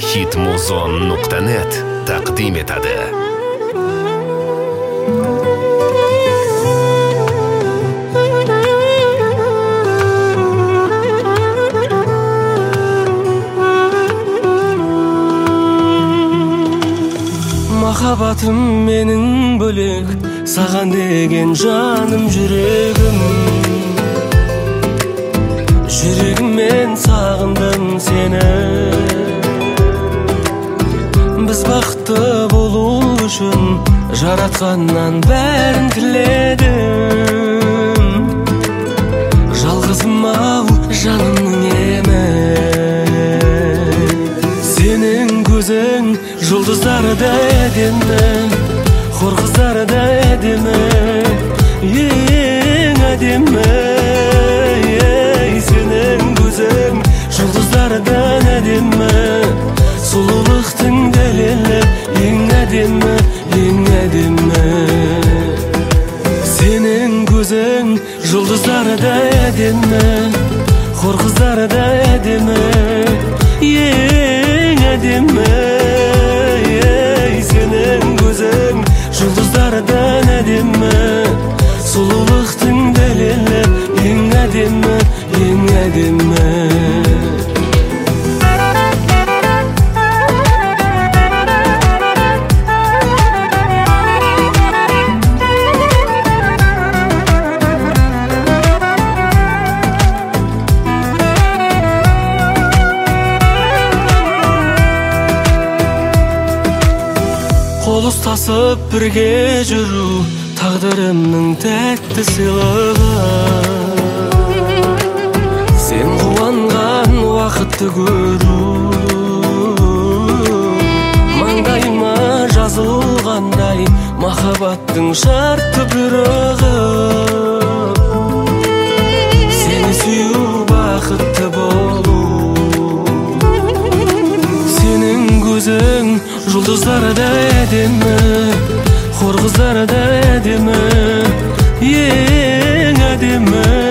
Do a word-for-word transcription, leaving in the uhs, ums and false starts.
hitmuzon nuqta net taqdim etadi. Махаббатым менің бөлек, саған деген жаным жүрегім. Жүрегіммен сағындым сені. Біз бақытты болу үшін жаратқаннан бәрін тіледім. Жалғызым ау жанымның емі, сенің көзің жұлдыздардай әдемі, хор қыздардай әдемі, ең әдемі. Сенің көзің жұлдыздардан әдемі, сұлулықтың дәлелі, ең әдемі, ең әдемі. Сенің көзің жұлдыздардай әдемі, хор қыздардай әдемі, ең әдемі. Сенің көзің жұлдыздардан әдемі, сұлулықтың дәлелі, ең әдемі, ең әдемі. Қол ұстасып бірге жүру тағдырымның тәтті сыйлығы. Сен қуанған уақытты көру маңдайыма жазылғандай махаббаттың шартты бұйрығы. Сені сүю бақытты болу, сенің көзің жұлдыздардай әдемі, хор қыздардай әдемі, ең әдемі.